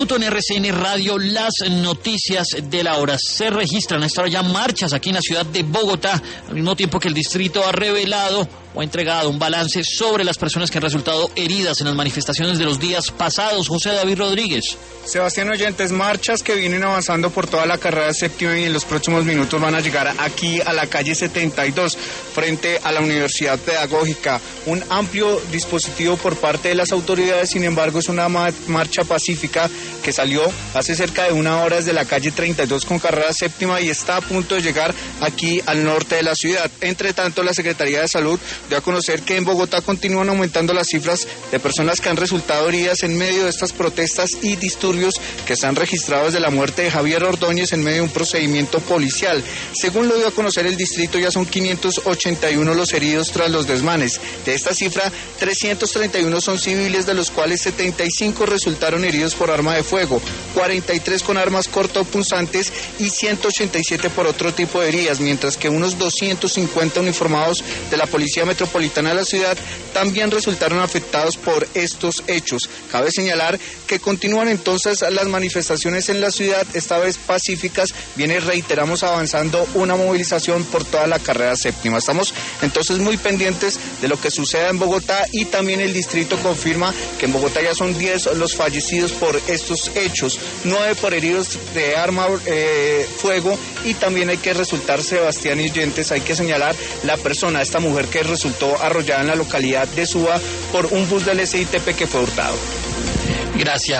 En RCN Radio, las noticias de la hora. Se registran a esta hora ya marchas aquí en la ciudad de Bogotá, al mismo tiempo que el distrito ha revelado o ha entregado un balance sobre las personas que han resultado heridas en las manifestaciones de los días pasados. José David Rodríguez. Sebastián Oyentes, marchas que vienen avanzando por toda la carrera séptima y en los próximos minutos van a llegar aquí a la calle 72, frente a la Universidad Pedagógica. Un amplio dispositivo por parte de las autoridades, sin embargo, es una marcha pacífica que salió hace cerca de una hora desde la calle 32 con carrera séptima y está a punto de llegar aquí al norte de la ciudad. Entre tanto, la Secretaría de Salud dio a conocer que en Bogotá continúan aumentando las cifras de personas que han resultado heridas en medio de estas protestas y disturbios que se han registrado desde la muerte de Javier Ordóñez en medio de un procedimiento policial. Según lo dio a conocer el distrito, ya son 581 los heridos tras los desmanes. De esta cifra, 331 son civiles, de los cuales 75 resultaron heridos por arma de fuego, 43 con armas cortopunzantes y 187 por otro tipo de heridas, mientras que unos 250 uniformados de la Policía Metropolitana de la ciudad también resultaron afectados por estos hechos. Cabe señalar que continúan entonces las manifestaciones en la ciudad, esta vez pacíficas. Reiteramos, avanzando una movilización por toda la carrera séptima. Estamos entonces muy pendientes de lo que suceda en Bogotá, y también el distrito confirma que en Bogotá ya son 10 los fallecidos por estos hechos, 9 por heridos de arma fuego, y también hay que resultar, Sebastián y Oyentes, hay que señalar la persona, esta mujer que resultó arrollada en la localidad de Suba por un bus del SITP que fue hurtado. Gracias.